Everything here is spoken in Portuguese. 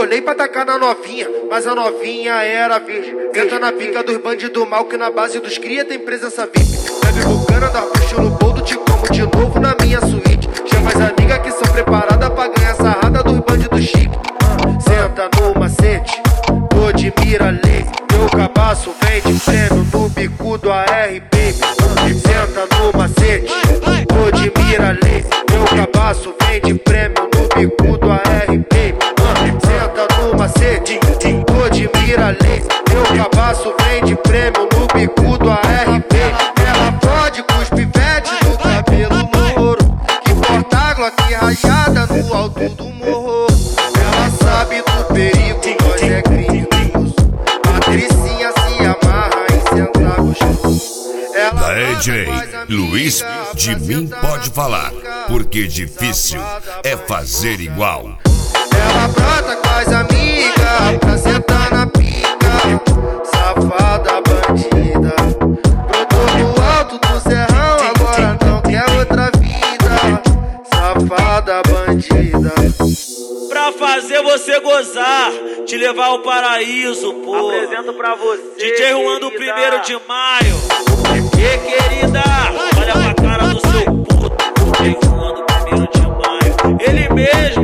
bolei pra tacar na novinha, mas a novinha era virgem. Entra na pica dos bandidos mal, que na base dos cria tem presença VIP. Bebe bucana, dá puxo no boldo, te como de novo na minha suíte. Chama as amigas que são preparadas pra ganhar sarrada dos bandidos chique. Senta no macete, tô de mira lei. Meu cabaço vem de prêmio no bico do ARP. Senta no macete, tô de mira lei. Meu cabaço vem de prêmio no bico do ARP. Senta no macete, tô de mira lei. Meu cabaço vem de prêmio no bico do ARP. Ela pode com os pivetes do cabelo louro, que porta a glock rajada no alto do morro. Ela sabe do perigo, nós é criminoso. Patricinha se amarra em sentar gostoso. Da EJ Luiz, de mim pode falar, porque difícil é fazer igual. Ela brota com as amigas pra sentar na pica. Safada bandida, brotou do alto do serrão, agora não quer outra vida. Safada bandida. Pra fazer você gozar, te levar ao paraíso, pô. Apresento pra você, DJ Juan do 1º de maio. E querida, olha pra cara do seu puto. DJ Juan do 1º de maio. Ele mesmo.